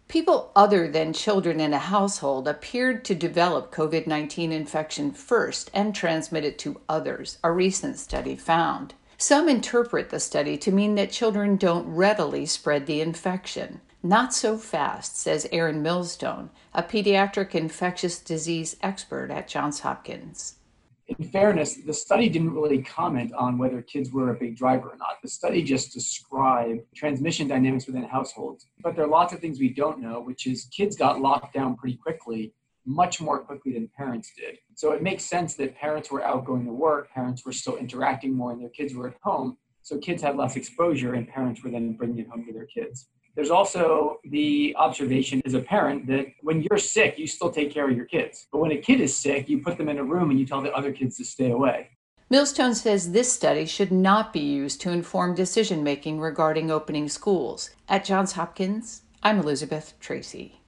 People other than children in a household appeared to develop COVID-19 infection first and transmit it to others, a recent study found. Some interpret the study to mean that children don't readily spread the infection. Not so fast, says Erin Millstone, a pediatric infectious disease expert at Johns Hopkins. In fairness, the study didn't really comment on whether kids were a big driver or not. The study just described transmission dynamics within households. But there are lots of things we don't know, which is kids got locked down pretty quickly, much more quickly than parents did. So it makes sense that parents were out going to work, parents were still interacting more, and their kids were at home. So kids had less exposure, and parents were then bringing it home to their kids. There's also the observation as a parent that when you're sick, you still take care of your kids. But when a kid is sick, you put them in a room and you tell the other kids to stay away. Millstone says this study should not be used to inform decision making regarding opening schools. At Johns Hopkins, I'm Elizabeth Tracy.